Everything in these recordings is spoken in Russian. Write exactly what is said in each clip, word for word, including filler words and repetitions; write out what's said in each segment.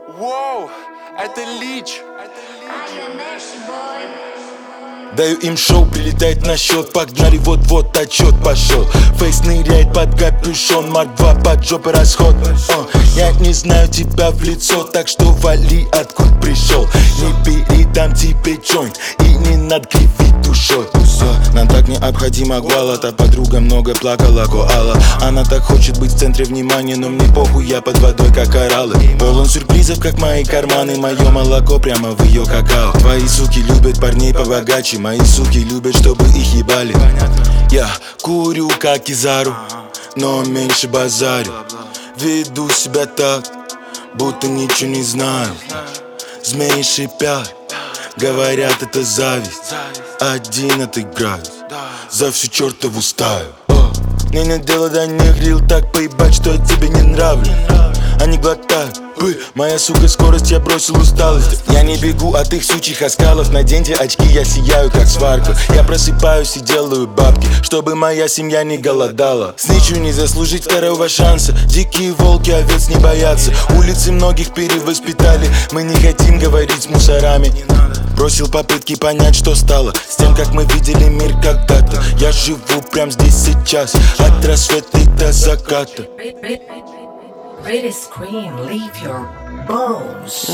Воу, это Лич. Даю им шоу, прилетает на счет. Погнали, вот-вот отчет пошел. Фейс ныряет под капюшон, Марк два под жопой расход. uh, Я не знаю тебя в лицо, так что вали, откуда пришел. Не передам тебе джойнт и не надо кривить душой. uh, Нам так необходима гуала, та подруга много плакала, коала. Она так хочет быть в центре внимания, но мне похуй, я под водой как кораллы. Полон сюрпризов, как мои карманы, мое молоко прямо в ее какао. Твои суки любят парней побогаче, мои суки любят, чтобы их ебали. Я курю как Кизару, но меньше базарю. Веду себя так, будто ничего не знаю. Змеи шипят, говорят, это зависть. Один отыграюсь за всю чертову стаю. Мне нет дела до них, рил так поебать, что я тебе не нравлюсь. Они глотают пыль, моя сука, скорость, я бросил усталость. Я не бегу от их сучьих оскалов. Наденьте очки, я сияю как сварка. Я просыпаюсь и делаю бабки, чтобы моя семья не голодала. Сничу не заслужить второго шанса. Дикие волки овец не боятся. Улицы многих перевоспитали. Мы не хотим говорить с мусорами. Бросил попытки понять, что стало с тем, как мы видели мир когда-то. Я живу прям здесь сейчас, от рассвета до заката. Pretty scream, leave your bones.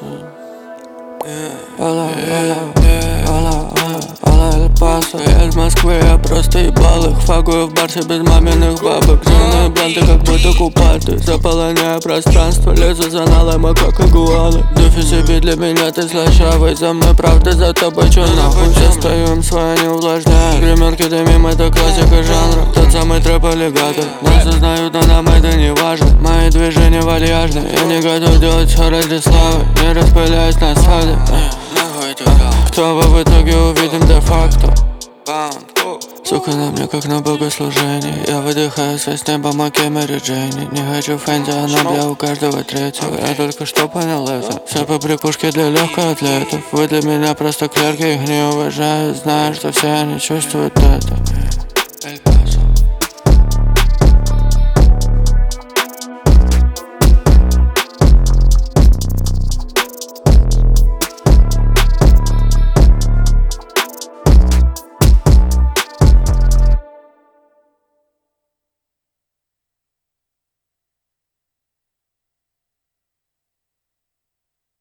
Hola, hola, hola, hola, hola, Эль Пасо. Я из Москвы, я просто ебал их. Фагую в барсе без маминых бабок. Зеленые бланты, как будто купаты. Заполоняю пространство, лезу за налома, как игуаны. Дуфи себе, для меня ты слащавый. За мной правда, за тобой чё нахуй. Застаю им свое, не увлажняю. Гримерки дымим, это классика жанра. Тот самый трэп-аллигатор. Нас узнают, но нам это не важно. Мои движения вальяжны. Я не готов делать все ради славы. Не распыляясь на свадьбе. Кто вы в итоге увидим де-факто. Сука, на мне как на богослужении. Я выдыхаю с неба Маки Мэри Джейни. Не хочу фэнди, она бля у каждого третьего. Я только что понял это. Все по прикушке для легкоатлетов. Вы для меня просто клерки, их не уважаю. Знаю, что все они чувствуют это.